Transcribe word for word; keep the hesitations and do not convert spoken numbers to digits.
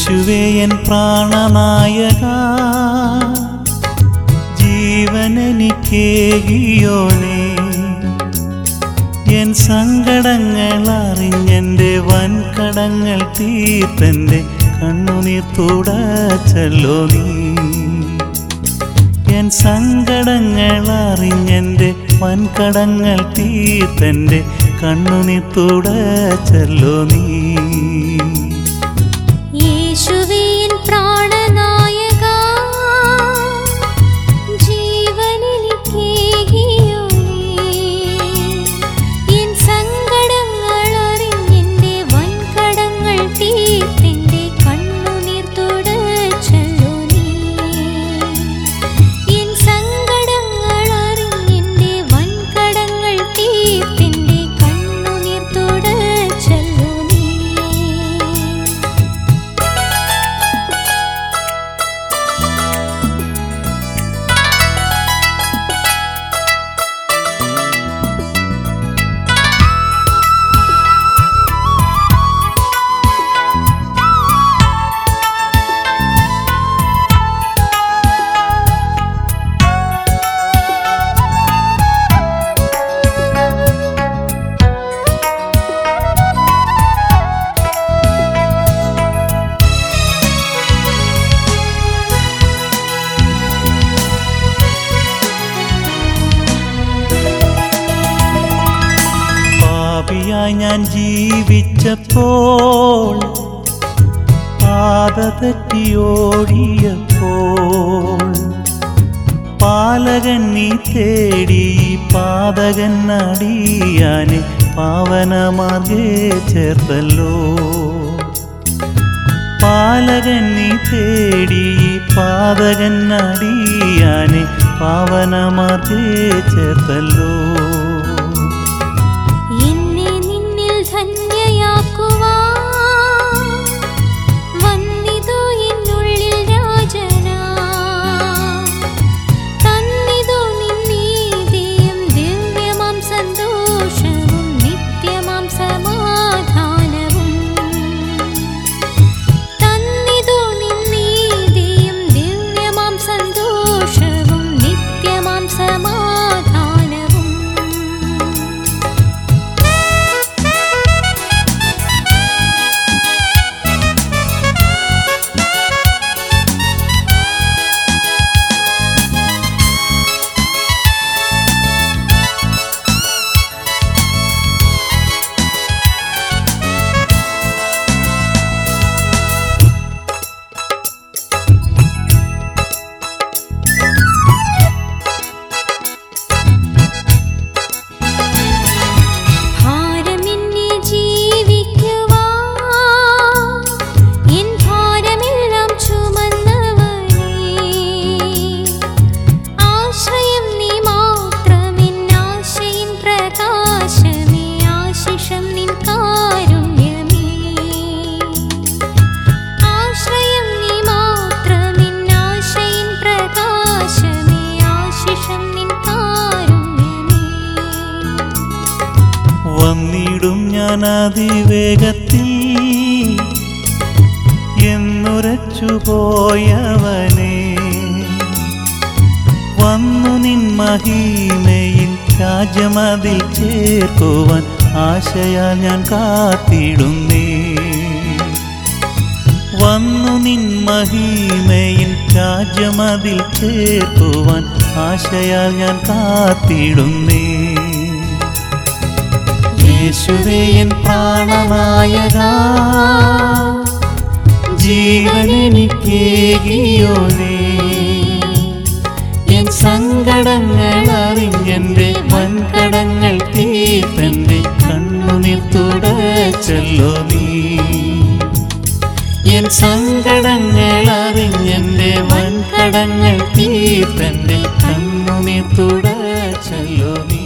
യേശുവേ N പ്രാണനായക, ജീവനെനിക്കേകിയോനേ, N സങ്കടങ്ങൾ അറിഞ്ഞെൻ്റെ വൻകടങ്ങൾ തീർത്തെൻ്റെ കണ്ണുനീർ തുടച്ചല്ലോ നീ. എൻ സങ്കടങ്ങൾ അറിഞ്ഞെൻ്റെ വൻകടങ്ങൾ തീർത്തെൻ്റെ കണ്ണുനീർ തുടച്ചല്ലോ നീ. യേശുവേ എൻ പ്രാണനായക, ജീവനെനിക്കേകിയോനേ, എൻ സങ്കടങ്ങൾ അറിഞ്ഞെൻ്റെ വൻകടങ്ങൾ തീർത്തെൻ്റെ കണ്ണുനീർ തുടച്ചല്ലോ നീ. എൻ സങ്കടങ്ങൾ അറിഞ്ഞെൻ്റെ വൻകടങ്ങൾ തീർത്തെൻ്റെ കണ്ണുനീർ തുടച്ചല്ലോ നീ. പാപിയായി ഞാൻ ജീവിച്ചപ്പോൾ, പാത തെറ്റിയോടിയപ്പോൾ, പാലകൻ നീ തേടി പാതകൻ അടിയാനെ പാവനമാർഗേ ചേർത്തല്ലോ. പാലകൻ നീ തേടി പാതകൻ അടിയാനെ പാവനമാർഗേ ചേർത്തല്ലോ. ധന്യയാക്കുവാൻ വന്നിതു എന്നുള്ളിൽ രാജന, തന്നിതു നിൻ നീതിയും ദിവ്യമാം സന്തോഷവും നിത്യമാം സമാധാനവും. തന്നിതു നിൻ നീതിയും ദിവ്യമാം സന്തോഷവും നിത്യമാം സമാധാനവും. വന്നിടും ഞാൻ അതിവേഗത്തിൽ എന്നുരച്ചു പോയവനെ, വന്നു നിൻ മഹിമയിൽ രാജ്യമതിൽ ചേർക്കുവാൻ ആശയാൽ ഞാൻ കാത്തിടുന്നേ. വന്നു നിൻ മഹിമയിൽ രാജ്യമതിൽ ചേർക്കുവാൻ ആശയാൽ ഞാൻ കാത്തിടുന്നേ. യേശുവേ എൻ പ്രാണനായക, ജീവനെനിക്കേകിയോനേ, എൻ സങ്കടങ്ങൾ അറിഞ്ഞെൻ്റെ വൻകടങ്ങൾ തീർത്തെൻ്റെ കണ്ണുനീർ തുടച്ചല്ലോ നീ. എൻ സങ്കടങ്ങൾ അറിഞ്ഞെൻ്റെ വൻകടങ്ങൾ തീർത്തെൻ്റെ കണ്ണുനീർ തുടച്ചല്ലോ നീ.